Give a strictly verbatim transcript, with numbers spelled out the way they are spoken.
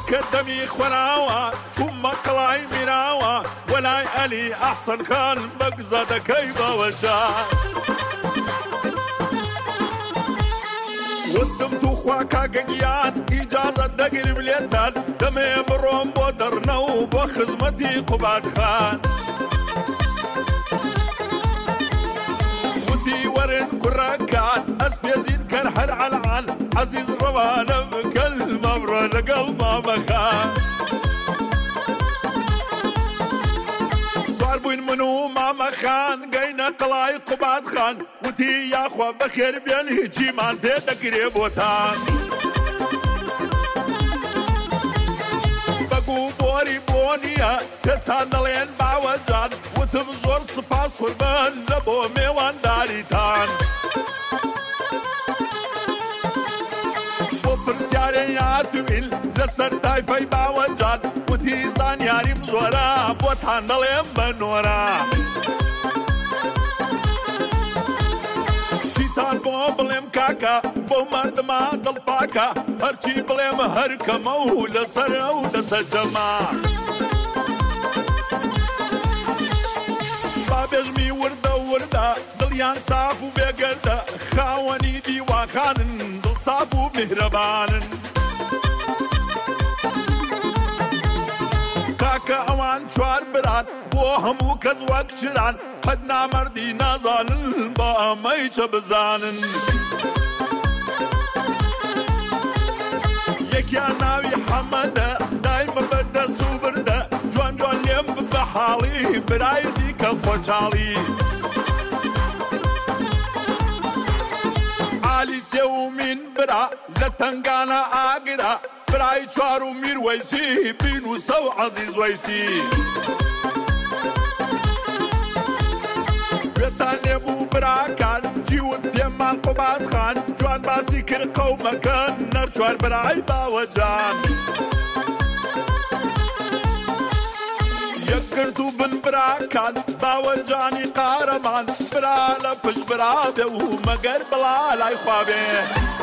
كدمي خناوة ثم قلاي مراوة ولا ألي أحسن خان بقزة كيبة وجاه ودمت خواكا قيان إجازة دقل بليتان دمي بروم بودرنو بخزمتي قباد خان ودي ورد كراكان أسبيزين كان حر علعان عزيز روانا بكلمة برد قلب ما بخان صار بوين منو ما مخان قينا قلاي قباد خان وتي يا خوا بخير بين هيجي مان تيدا قريب وطان بقو بوري بونيا تتانلين باوجان وتبزور سباس قربان لبو ميوان داريتان وبرسياري يا تويل لسر دايفاي باوجان وتي زان ياري مزورا بوتانلين بنورا شيطان بو بلم كاكا بو مرد ما دلباكا هرشي بلم هركمو لسر او دسر جماع بابجمي وردا وردا دليان صافو بيقردا خاوني ديوا خانن دل صافو مهربانن كاكا اوان شوار بران بو همو كزواك شران قدنا مردي نازانن با ميش بزانن يكيا ناوي حمدا دايما بدا سوبردا جوان جوان ليم بحالي براي ديكا قوشالي علي سيو من برا لتنقانا آقرا براي شوارو مير ويسي بينو سو عزيز ويسي بيتانيبو براكان جيوت بيمان قباد خان جوان باسي كرقو مكان نرشوار براي باوجان يقرتو بن براكان باوجاني قارمان برا لفش برا بيو مقر بلا لاي خوابي